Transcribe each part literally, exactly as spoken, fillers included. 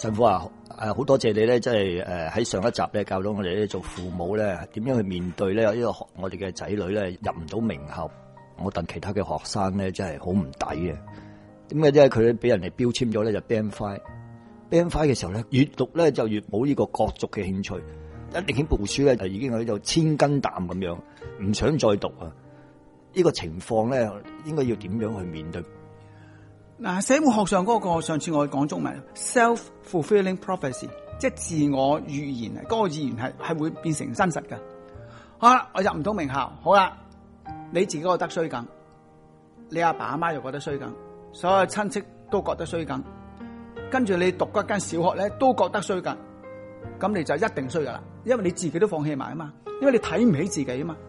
神父啊，誒好多謝你咧，即係誒喺上一集咧教到我哋咧做父母咧點樣去面對咧呢個我哋嘅仔女咧入唔到名校，我戥其他嘅學生咧真係好唔抵嘅。點解啫？佢俾人哋標籤咗咧就 Band Five，Band Five 嘅時候咧越讀咧就越冇呢個國族嘅興趣，一拎起部書咧就已經喺度千斤擔咁樣，唔想再讀啊！呢個情況咧應該要點樣去面對？ 嗱，社會學上嗰個上次我講中文 self-fulfilling prophecy， 即係自我預言，嗰、那個預言係係會變成真實嘅。好啦，我入唔到名校，好啦，你自己覺得衰梗，你阿爸阿媽又覺得衰梗，所有親戚都覺得衰梗，跟住你讀嗰間小學咧都覺得衰梗，咁你就一定衰噶啦，因為你自己都放棄埋啊嘛，因為你睇唔起自己啊嘛。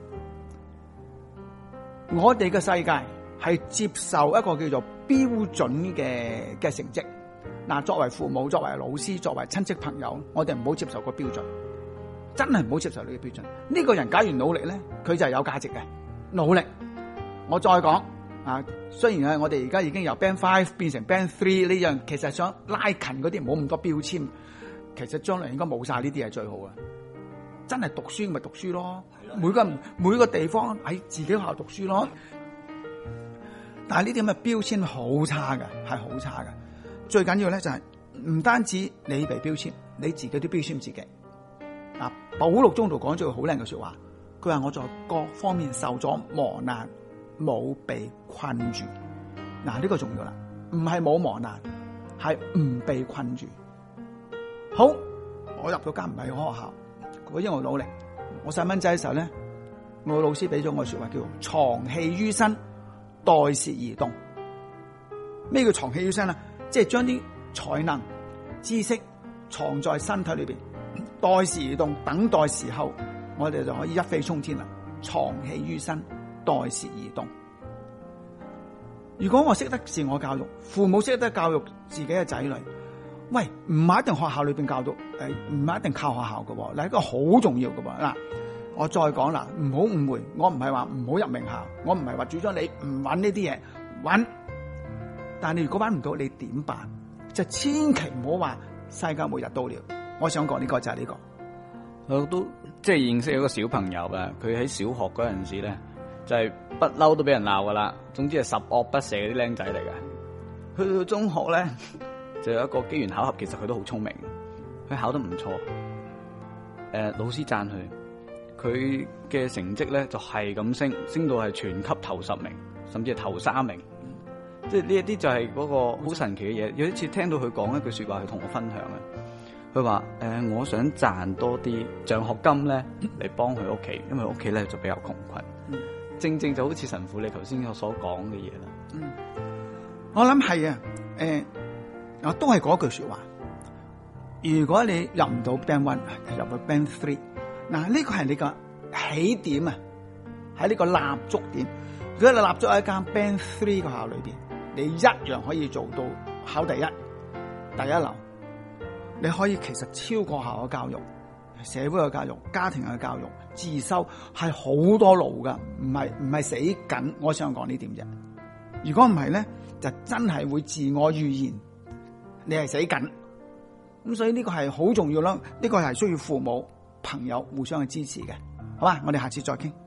我哋嘅世界係接受一個叫做標準嘅嘅成績。嗱，作為父母、作為老師、作為親戚朋友，我哋唔好接受個標準，真係唔好接受你嘅標準。呢、這個人假如努力咧，佢就係有價值嘅。努力，我再講啊，雖然係我哋而家已經由 Band Five 變成 Band Three 呢樣，其實想拉近嗰啲唔好咁多標籤，其實將來應該冇晒呢啲係最好嘅。真係讀書咪讀書咯，每個每個地方喺自己學校讀書咯。但係呢啲咁嘅標籤好差嘅，係好差嘅。最緊要咧就係、是、唔單止你被標籤，你自己都標籤自己。嗱，保祿宗徒講咗句好靚嘅說話，佢話我在各方面受咗磨難，冇被困住。嗱，呢個重要啦，唔係冇磨難，係唔被困住。好，我入咗間唔係好學校，我因為我努力。我細蚊仔嘅時候咧，我老師俾咗我說話叫藏氣於身，待時而動。咩叫藏氣於身啊？即係將啲才能、知識藏在身體裏邊，待時而動，等待時候，我哋就可以一飛沖天啦。藏氣於身，待時而動。如果我識得自我教育，父母識得教育自己嘅仔女，喂，唔係一定學校裏邊教到，誒，唔係一定靠學校嘅，嗱，呢個好重要嘅。嗱，我再講啦，唔好誤會，我唔係話唔好入名校，我唔係話主張你唔揾呢啲嘢，揾。但係你如果揾唔到，你點辦？就千祈唔好話世界末日到了。我想講呢個就係呢個。 我都即係認識一個小朋友啊，佢喺小學嗰陣時咧，就係不嬲都俾人鬧噶啦。總之係十惡不赦嗰啲僆仔嚟嘅。去到中學咧，就有一個機緣巧合，其實佢都好聰明，佢考得唔錯。誒、呃，老師讚佢，佢嘅成績咧就係咁升，升到係全級頭十名，甚至係頭三名。即係呢一啲就係嗰個好神奇嘅嘢。有一次聽到佢講一句說話，佢同我分享嘅。佢話：誒、呃，我想賺多啲獎學金咧，嚟幫佢屋企，因為屋企咧就比較窮困。嗯、正正就好似神父你頭先我所講嘅嘢啦。 嗯，我諗係啊，誒、呃，我都係嗰句說話。如果你入唔到 Band One，入到 Band Three， 嗱呢個係你個起點啊，喺呢個立足點。如果你立足喺一間 Band Three 嘅學校裏邊，你一樣可以做到考第一、第一流。你可以其實超過學校嘅教育、社會嘅教育、家庭嘅教育、自修係好多路噶，唔係唔係死緊。我想講呢點啫。如果唔係咧，就真係會自我預言你係死緊。咁所以呢個係好重要啦。呢個係需要父母、朋友互相去支持嘅。好嘛，我哋下次再傾。